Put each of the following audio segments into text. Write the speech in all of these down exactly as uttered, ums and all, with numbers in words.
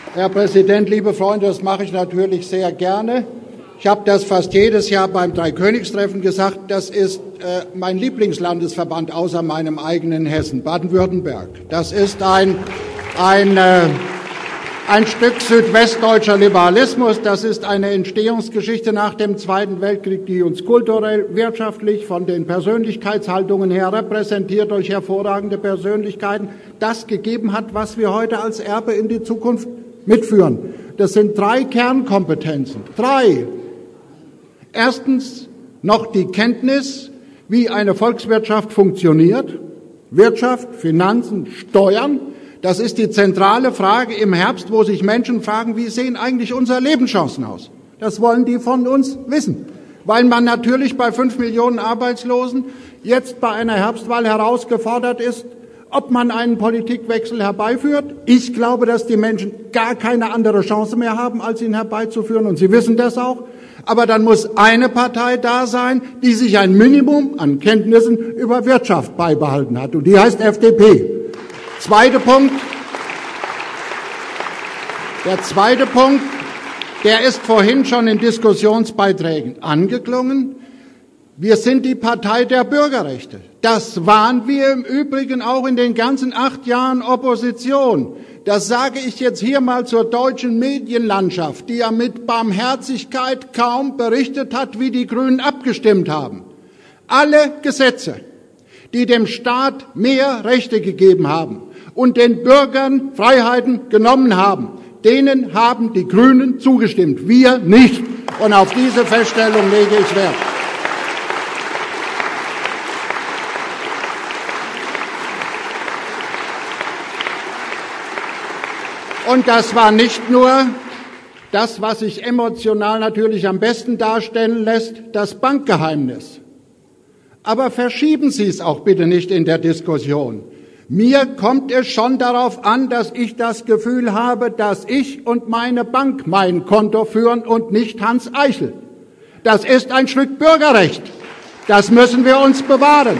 Herr Präsident, liebe Freunde, das mache ich natürlich sehr gerne. Ich habe das fast jedes Jahr beim Dreikönigstreffen gesagt, das ist äh, mein Lieblingslandesverband außer meinem eigenen Hessen, Baden-Württemberg. Das ist ein, ein, äh, ein Stück südwestdeutscher Liberalismus, das ist eine Entstehungsgeschichte nach dem Zweiten Weltkrieg, die uns kulturell, wirtschaftlich, von den Persönlichkeitshaltungen her repräsentiert durch hervorragende Persönlichkeiten, das gegeben hat, was wir heute als Erbe in die Zukunft mitführen. Das sind drei Kernkompetenzen. Drei. Erstens noch die Kenntnis, wie eine Volkswirtschaft funktioniert. Wirtschaft, Finanzen, Steuern. Das ist die zentrale Frage im Herbst, wo sich Menschen fragen, wie sehen eigentlich unsere Lebenschancen aus? Das wollen die von uns wissen. Weil man natürlich bei fünf Millionen Arbeitslosen jetzt bei einer Herbstwahl herausgefordert ist, ob man einen Politikwechsel herbeiführt. Ich glaube, dass die Menschen gar keine andere Chance mehr haben, als ihn herbeizuführen. Und sie wissen das auch. Aber dann muss eine Partei da sein, die sich ein Minimum an Kenntnissen über Wirtschaft beibehalten hat. Und die heißt F D P. Zweiter Punkt. Der zweite Punkt, der ist vorhin schon in Diskussionsbeiträgen angeklungen. Wir sind die Partei der Bürgerrechte. Das waren wir im Übrigen auch in den ganzen acht Jahren Opposition. Das sage ich jetzt hier mal zur deutschen Medienlandschaft, die ja mit Barmherzigkeit kaum berichtet hat, wie die Grünen abgestimmt haben. Alle Gesetze, die dem Staat mehr Rechte gegeben haben und den Bürgern Freiheiten genommen haben, denen haben die Grünen zugestimmt, wir nicht. Und auf diese Feststellung lege ich Wert. Und das war nicht nur das, was sich emotional natürlich am besten darstellen lässt, das Bankgeheimnis. Aber verschieben Sie es auch bitte nicht in der Diskussion. Mir kommt es schon darauf an, dass ich das Gefühl habe, dass ich und meine Bank mein Konto führen und nicht Hans Eichel. Das ist ein Stück Bürgerrecht. Das müssen wir uns bewahren.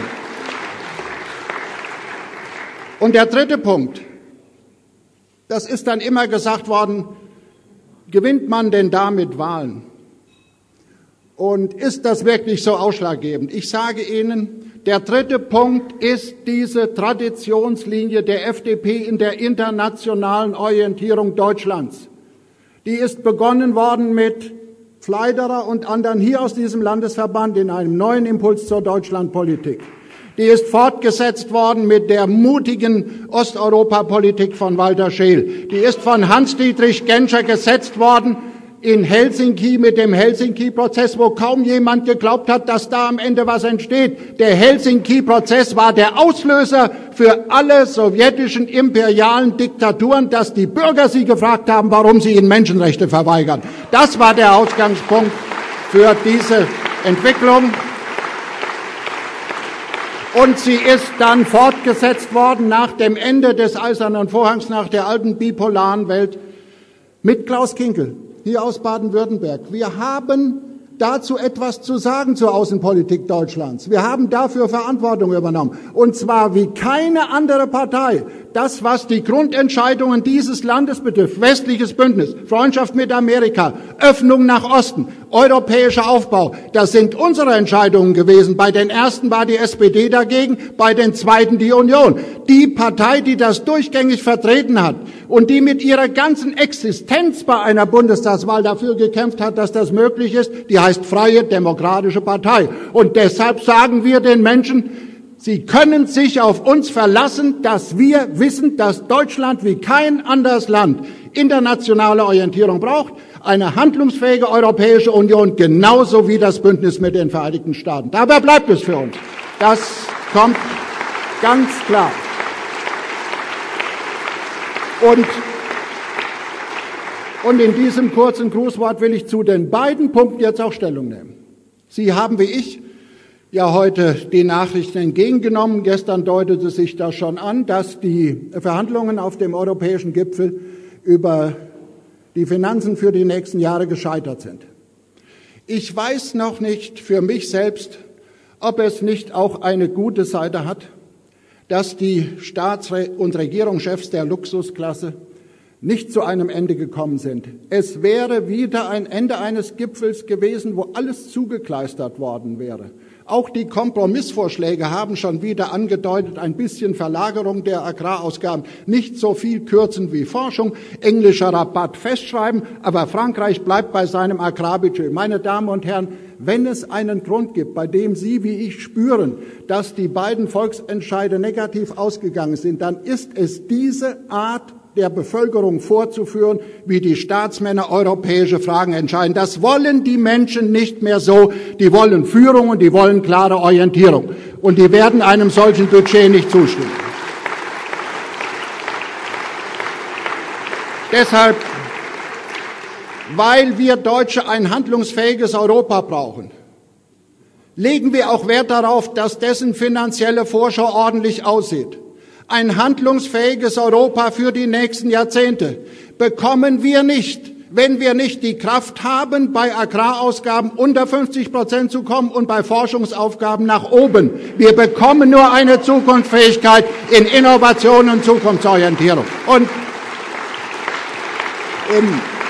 Und der dritte Punkt. Das ist dann immer gesagt worden, gewinnt man denn damit Wahlen? Und ist das wirklich so ausschlaggebend? Ich sage Ihnen, der dritte Punkt ist diese Traditionslinie der F D P in der internationalen Orientierung Deutschlands. Die ist begonnen worden mit Pfleiderer und anderen hier aus diesem Landesverband in einem neuen Impuls zur Deutschlandpolitik. Die ist fortgesetzt worden mit der mutigen Osteuropapolitik von Walter Scheel. Die ist von Hans-Dietrich Genscher gesetzt worden in Helsinki mit dem Helsinki-Prozess, wo kaum jemand geglaubt hat, dass da am Ende was entsteht. Der Helsinki-Prozess war der Auslöser für alle sowjetischen imperialen Diktaturen, dass die Bürger sie gefragt haben, warum sie ihnen Menschenrechte verweigern. Das war der Ausgangspunkt für diese Entwicklung. Und sie ist dann fortgesetzt worden nach dem Ende des Eisernen Vorhangs, nach der alten bipolaren Welt mit Klaus Kinkel, hier aus Baden-Württemberg. Wir haben dazu etwas zu sagen zur Außenpolitik Deutschlands. Wir haben dafür Verantwortung übernommen. Und zwar wie keine andere Partei. Das, was die Grundentscheidungen dieses Landes betrifft, westliches Bündnis, Freundschaft mit Amerika, Öffnung nach Osten, europäischer Aufbau, das sind unsere Entscheidungen gewesen. Bei den ersten war die S P D dagegen, bei den zweiten die Union. Die Partei, die das durchgängig vertreten hat und die mit ihrer ganzen Existenz bei einer Bundestagswahl dafür gekämpft hat, dass das möglich ist, die heißt Freie Demokratische Partei. Und deshalb sagen wir den Menschen, sie können sich auf uns verlassen, dass wir wissen, dass Deutschland wie kein anderes Land internationale Orientierung braucht, eine handlungsfähige Europäische Union, genauso wie das Bündnis mit den Vereinigten Staaten. Dabei bleibt es für uns. Das kommt ganz klar. Und, und in diesem kurzen Grußwort will ich zu den beiden Punkten jetzt auch Stellung nehmen. Sie haben wie ich ja heute die Nachrichten entgegengenommen. Gestern deutete sich das schon an, dass die Verhandlungen auf dem europäischen Gipfel über die Finanzen für die nächsten Jahre gescheitert sind. Ich weiß noch nicht für mich selbst, ob es nicht auch eine gute Seite hat, dass die Staats- und Regierungschefs der Luxusklasse nicht zu einem Ende gekommen sind. Es wäre wieder ein Ende eines Gipfels gewesen, wo alles zugekleistert worden wäre. Auch die Kompromissvorschläge haben schon wieder angedeutet, ein bisschen Verlagerung der Agrarausgaben, nicht so viel kürzen wie Forschung, englischer Rabatt festschreiben, aber Frankreich bleibt bei seinem Agrarbudget. Meine Damen und Herren, wenn es einen Grund gibt, bei dem Sie wie ich spüren, dass die beiden Volksentscheide negativ ausgegangen sind, dann ist es diese Art der Bevölkerung vorzuführen, wie die Staatsmänner europäische Fragen entscheiden. Das wollen die Menschen nicht mehr so. Die wollen Führung und die wollen klare Orientierung. Und die werden einem solchen Budget nicht zustimmen. Deshalb, weil wir Deutsche ein handlungsfähiges Europa brauchen, legen wir auch Wert darauf, dass dessen finanzielle Vorschau ordentlich aussieht. Ein handlungsfähiges Europa für die nächsten Jahrzehnte bekommen wir nicht, wenn wir nicht die Kraft haben, bei Agrarausgaben unter fünfzig Prozent zu kommen und bei Forschungsaufgaben nach oben. Wir bekommen nur eine Zukunftsfähigkeit in Innovation und Zukunftsorientierung. Und in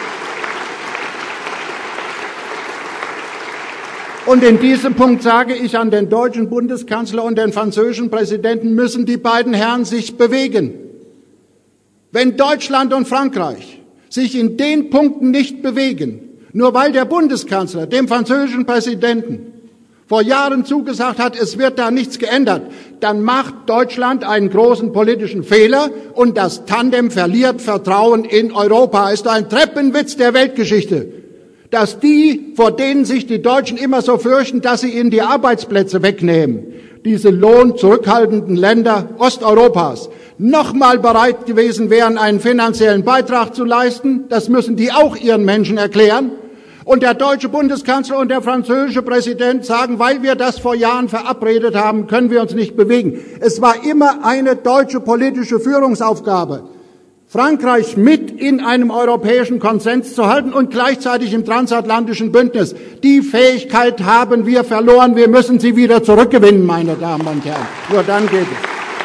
Und in diesem Punkt sage ich an den deutschen Bundeskanzler und den französischen Präsidenten, müssen die beiden Herren sich bewegen. Wenn Deutschland und Frankreich sich in den Punkten nicht bewegen, nur weil der Bundeskanzler dem französischen Präsidenten vor Jahren zugesagt hat, es wird da nichts geändert, dann macht Deutschland einen großen politischen Fehler und das Tandem verliert Vertrauen in Europa. Ist ein Treppenwitz der Weltgeschichte, dass die, vor denen sich die Deutschen immer so fürchten, dass sie ihnen die Arbeitsplätze wegnehmen, diese lohnzurückhaltenden Länder Osteuropas, nochmal bereit gewesen wären, einen finanziellen Beitrag zu leisten. Das müssen die auch ihren Menschen erklären. Und der deutsche Bundeskanzler und der französische Präsident sagen, weil wir das vor Jahren verabredet haben, können wir uns nicht bewegen. Es war immer eine deutsche politische Führungsaufgabe, Frankreich mit in einem europäischen Konsens zu halten und gleichzeitig im transatlantischen Bündnis. Die Fähigkeit haben wir verloren. Wir müssen sie wieder zurückgewinnen, meine Damen und Herren. Nur dann geht es.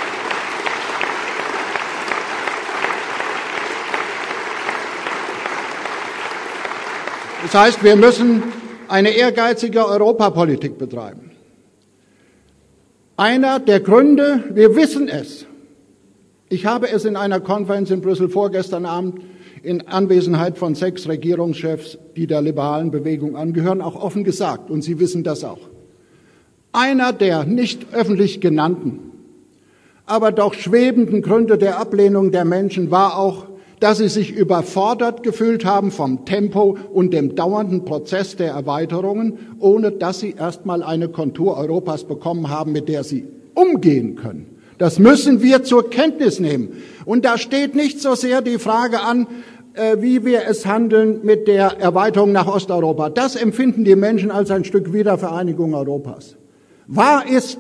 Das heißt, wir müssen eine ehrgeizige Europapolitik betreiben. Einer der Gründe, wir wissen es, ich habe es in einer Konferenz in Brüssel vorgestern Abend in Anwesenheit von sechs Regierungschefs, die der liberalen Bewegung angehören, auch offen gesagt, und Sie wissen das auch. Einer der nicht öffentlich genannten, aber doch schwebenden Gründe der Ablehnung der Menschen war auch, dass sie sich überfordert gefühlt haben vom Tempo und dem dauernden Prozess der Erweiterungen, ohne dass sie erstmal eine Kontur Europas bekommen haben, mit der sie umgehen können. Das müssen wir zur Kenntnis nehmen. Und da steht nicht so sehr die Frage an, äh, wie wir es handeln mit der Erweiterung nach Osteuropa. Das empfinden die Menschen als ein Stück Wiedervereinigung Europas. Wahr ist,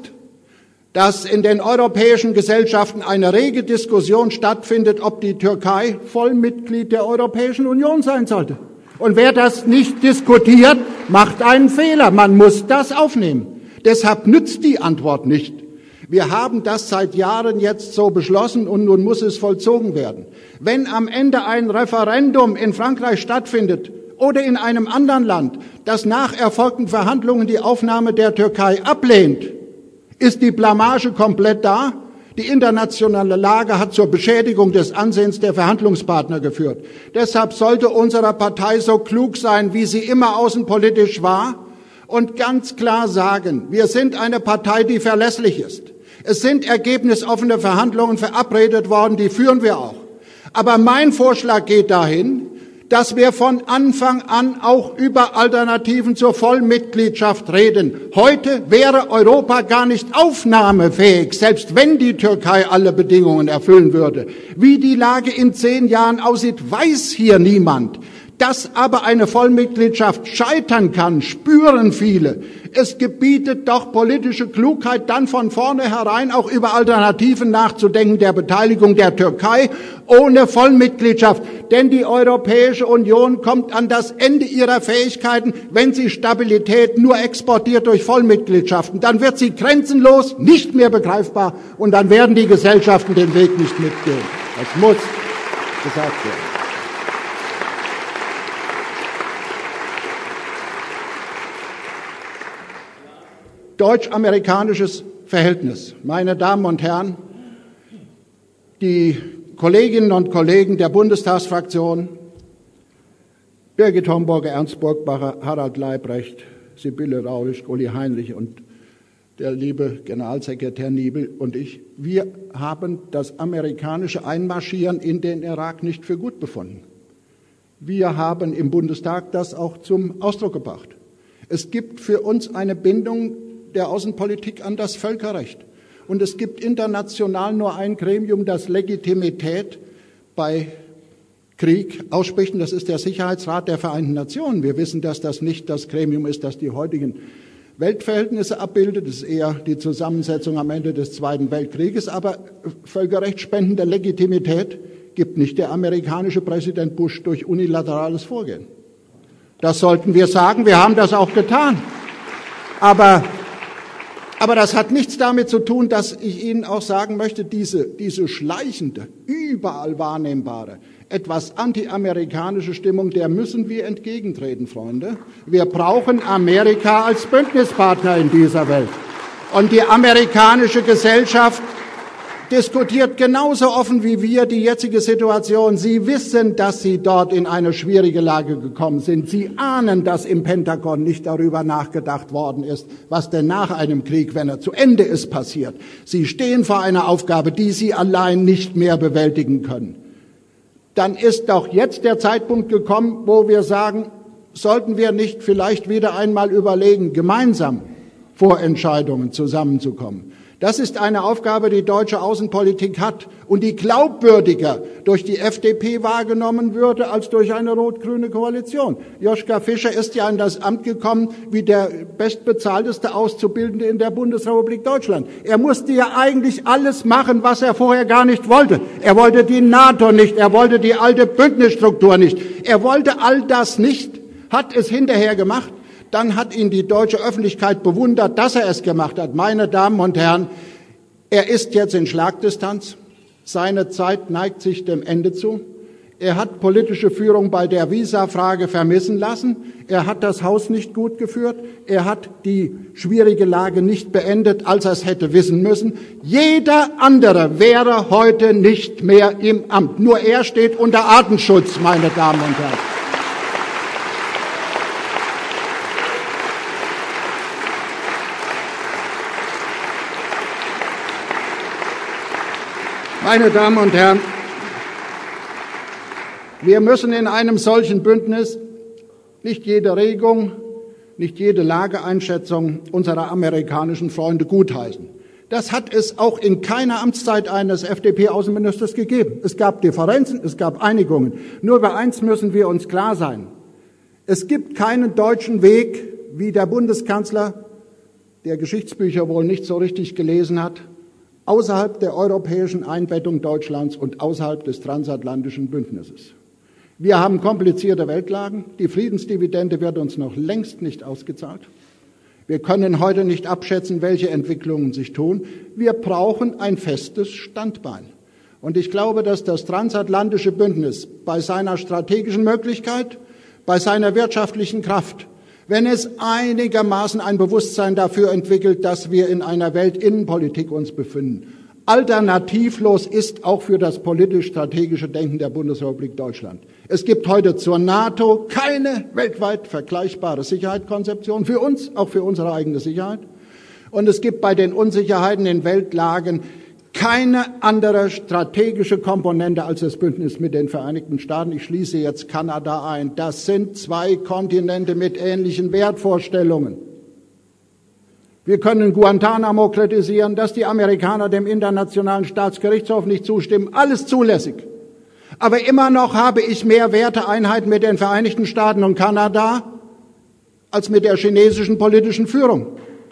dass in den europäischen Gesellschaften eine rege Diskussion stattfindet, ob die Türkei Vollmitglied der Europäischen Union sein sollte. Und wer das nicht diskutiert, macht einen Fehler. Man muss das aufnehmen. Deshalb nützt die Antwort nicht. Wir haben das seit Jahren jetzt so beschlossen und nun muss es vollzogen werden. Wenn am Ende ein Referendum in Frankreich stattfindet oder in einem anderen Land, das nach erfolgten Verhandlungen die Aufnahme der Türkei ablehnt, ist die Blamage komplett da. Die internationale Lage hat zur Beschädigung des Ansehens der Verhandlungspartner geführt. Deshalb sollte unsere Partei so klug sein, wie sie immer außenpolitisch war, und ganz klar sagen, wir sind eine Partei, die verlässlich ist. Es sind ergebnisoffene Verhandlungen verabredet worden, die führen wir auch. Aber mein Vorschlag geht dahin, dass wir von Anfang an auch über Alternativen zur Vollmitgliedschaft reden. Heute wäre Europa gar nicht aufnahmefähig, selbst wenn die Türkei alle Bedingungen erfüllen würde. Wie die Lage in zehn Jahren aussieht, weiß hier niemand. Dass aber eine Vollmitgliedschaft scheitern kann, spüren viele. Es gebietet doch politische Klugheit, dann von vornherein auch über Alternativen nachzudenken der Beteiligung der Türkei ohne Vollmitgliedschaft. Denn die Europäische Union kommt an das Ende ihrer Fähigkeiten, wenn sie Stabilität nur exportiert durch Vollmitgliedschaften. Dann wird sie grenzenlos, nicht mehr begreifbar und dann werden die Gesellschaften den Weg nicht mitgehen. Das muss gesagt werden. Deutsch-amerikanisches Verhältnis. Meine Damen und Herren, die Kolleginnen und Kollegen der Bundestagsfraktion, Birgit Homburger, Ernst Burgbacher, Harald Leibrecht, Sibylle Raulisch, Uli Heinrich und der liebe Generalsekretär Niebel und ich, wir haben das amerikanische Einmarschieren in den Irak nicht für gut befunden. Wir haben im Bundestag das auch zum Ausdruck gebracht. Es gibt für uns eine Bindung der Außenpolitik an das Völkerrecht. Und es gibt international nur ein Gremium, das Legitimität bei Krieg ausspricht, und das ist der Sicherheitsrat der Vereinten Nationen. Wir wissen, dass das nicht das Gremium ist, das die heutigen Weltverhältnisse abbildet. Das ist eher die Zusammensetzung am Ende des Zweiten Weltkrieges. Aber völkerrechtsspendende Legitimität gibt nicht der amerikanische Präsident Bush durch unilaterales Vorgehen. Das sollten wir sagen. Wir haben das auch getan. Aber Aber das hat nichts damit zu tun, dass ich Ihnen auch sagen möchte, diese, diese schleichende, überall wahrnehmbare, etwas antiamerikanische Stimmung, der müssen wir entgegentreten, Freunde. Wir brauchen Amerika als Bündnispartner in dieser Welt. Und die amerikanische Gesellschaft diskutiert genauso offen wie wir die jetzige Situation. Sie wissen, dass Sie dort in eine schwierige Lage gekommen sind. Sie ahnen, dass im Pentagon nicht darüber nachgedacht worden ist, was denn nach einem Krieg, wenn er zu Ende ist, passiert. Sie stehen vor einer Aufgabe, die Sie allein nicht mehr bewältigen können. Dann ist doch jetzt der Zeitpunkt gekommen, wo wir sagen, sollten wir nicht vielleicht wieder einmal überlegen, gemeinsam Vorentscheidungen zusammenzukommen. Das ist eine Aufgabe, die deutsche Außenpolitik hat und die glaubwürdiger durch die F D P wahrgenommen würde als durch eine rot-grüne Koalition. Joschka Fischer ist ja in das Amt gekommen wie der bestbezahlteste Auszubildende in der Bundesrepublik Deutschland. Er musste ja eigentlich alles machen, was er vorher gar nicht wollte. Er wollte die NATO nicht, er wollte die alte Bündnisstruktur nicht. Er wollte all das nicht, hat es hinterher gemacht. Dann hat ihn die deutsche Öffentlichkeit bewundert, dass er es gemacht hat. Meine Damen und Herren, er ist jetzt in Schlagdistanz. Seine Zeit neigt sich dem Ende zu. Er hat politische Führung bei der Visa-Frage vermissen lassen. Er hat das Haus nicht gut geführt. Er hat die schwierige Lage nicht beendet, als er es hätte wissen müssen. Jeder andere wäre heute nicht mehr im Amt. Nur er steht unter Artenschutz, meine Damen und Herren. Meine Damen und Herren, wir müssen in einem solchen Bündnis nicht jede Regung, nicht jede Lageeinschätzung unserer amerikanischen Freunde gutheißen. Das hat es auch in keiner Amtszeit eines F D P-Außenministers gegeben. Es gab Differenzen, es gab Einigungen. Nur über eins müssen wir uns klar sein. Es gibt keinen deutschen Weg, wie der Bundeskanzler, der Geschichtsbücher wohl nicht so richtig gelesen hat, außerhalb der europäischen Einbettung Deutschlands und außerhalb des transatlantischen Bündnisses. Wir haben komplizierte Weltlagen. Die Friedensdividende wird uns noch längst nicht ausgezahlt. Wir können heute nicht abschätzen, welche Entwicklungen sich tun. Wir brauchen ein festes Standbein. Und ich glaube, dass das transatlantische Bündnis bei seiner strategischen Möglichkeit, bei seiner wirtschaftlichen Kraft, wenn es einigermaßen ein Bewusstsein dafür entwickelt, dass wir in einer Weltinnenpolitik uns befinden, alternativlos ist auch für das politisch-strategische Denken der Bundesrepublik Deutschland. Es gibt heute zur NATO keine weltweit vergleichbare Sicherheitskonzeption, für uns, auch für unsere eigene Sicherheit. Und es gibt bei den Unsicherheiten in Weltlagen keine andere strategische Komponente als das Bündnis mit den Vereinigten Staaten. Ich schließe jetzt Kanada ein. Das sind zwei Kontinente mit ähnlichen Wertvorstellungen. Wir können Guantanamo kritisieren, dass die Amerikaner dem Internationalen Staatsgerichtshof nicht zustimmen. Alles zulässig. Aber immer noch habe ich mehr Werteeinheiten mit den Vereinigten Staaten und Kanada als mit der chinesischen politischen Führung.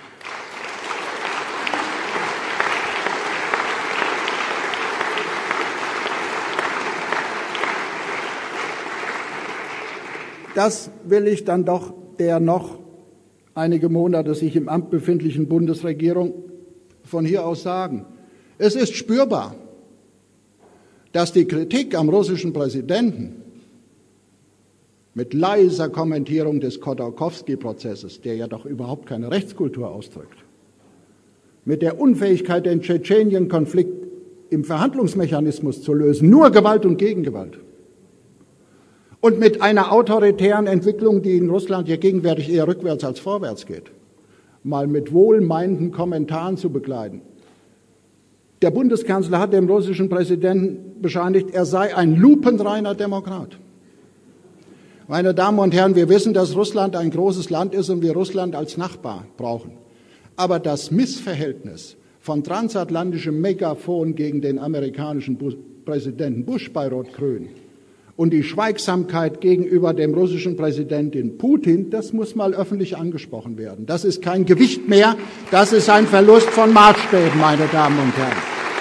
Das will ich dann doch der noch einige Monate sich im Amt befindlichen Bundesregierung von hier aus sagen. Es ist spürbar, dass die Kritik am russischen Präsidenten mit leiser Kommentierung des Chodorkowski-Prozesses, der ja doch überhaupt keine Rechtskultur ausdrückt, mit der Unfähigkeit, den Tschetschenien-Konflikt im Verhandlungsmechanismus zu lösen, nur Gewalt und Gegengewalt, und mit einer autoritären Entwicklung, die in Russland ja gegenwärtig eher rückwärts als vorwärts geht, mal mit wohlmeinenden Kommentaren zu begleiten. Der Bundeskanzler hat dem russischen Präsidenten bescheinigt, er sei ein lupenreiner Demokrat. Meine Damen und Herren, wir wissen, dass Russland ein großes Land ist und wir Russland als Nachbar brauchen. Aber das Missverhältnis von transatlantischem Megafon gegen den amerikanischen Präsidenten Bush bei Rot-Grün und die Schweigsamkeit gegenüber dem russischen Präsidenten Putin, das muss mal öffentlich angesprochen werden. Das ist kein Gewicht mehr, das ist ein Verlust von Maßstäben, meine Damen und Herren.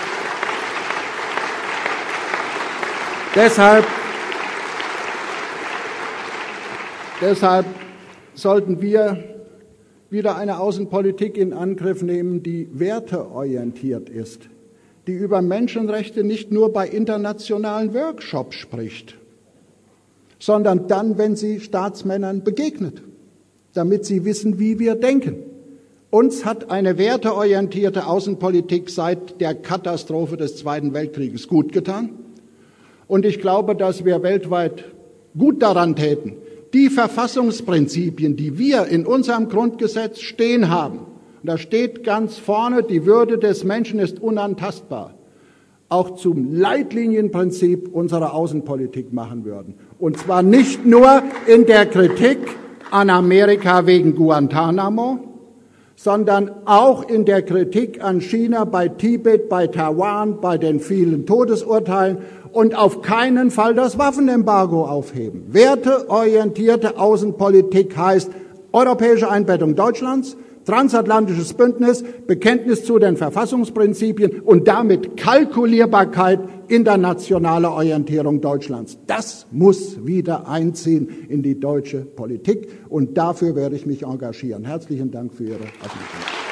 Deshalb, deshalb sollten wir wieder eine Außenpolitik in Angriff nehmen, die werteorientiert ist, die über Menschenrechte nicht nur bei internationalen Workshops spricht, sondern dann, wenn sie Staatsmännern begegnet, damit sie wissen, wie wir denken. Uns hat eine werteorientierte Außenpolitik seit der Katastrophe des Zweiten Weltkrieges gut getan. Und ich glaube, dass wir weltweit gut daran täten, die Verfassungsprinzipien, die wir in unserem Grundgesetz stehen haben, und da steht ganz vorne, die Würde des Menschen ist unantastbar, auch zum Leitlinienprinzip unserer Außenpolitik machen würden. Und zwar nicht nur in der Kritik an Amerika wegen Guantanamo, sondern auch in der Kritik an China bei Tibet, bei Taiwan, bei den vielen Todesurteilen und auf keinen Fall das Waffenembargo aufheben. Werteorientierte Außenpolitik heißt europäische Einbettung Deutschlands, transatlantisches Bündnis, Bekenntnis zu den Verfassungsprinzipien und damit Kalkulierbarkeit internationaler Orientierung Deutschlands. Das muss wieder einziehen in die deutsche Politik und dafür werde ich mich engagieren. Herzlichen Dank für Ihre Aufmerksamkeit.